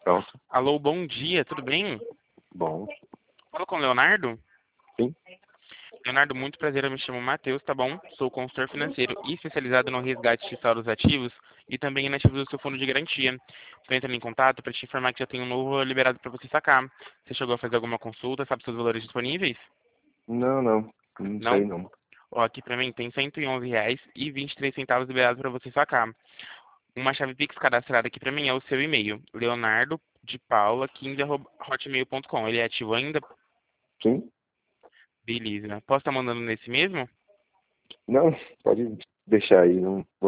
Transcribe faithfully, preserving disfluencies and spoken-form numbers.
Pronto. Alô, bom dia, tudo bem? Bom. Fala com o Leonardo? Sim. Leonardo, muito prazer, eu me chamo Matheus, tá bom? Sou consultor financeiro e especializado no resgate de saldos ativos e também inativos do seu fundo de garantia. Estou entrando em contato para te informar que já tem um novo liberado para você sacar. Você chegou a fazer alguma consulta, sabe seus valores disponíveis? Não, não. Não sei Não? não. Ó, aqui para mim tem cento e onze reais e vinte e três centavos liberado para você sacar. Uma chave Pix cadastrada aqui para mim é o seu e-mail, leonardo de paula quinze arroba hotmail ponto com. Ele é ativo ainda? Sim? Beleza. Posso estar mandando nesse mesmo? Não, pode deixar aí. Não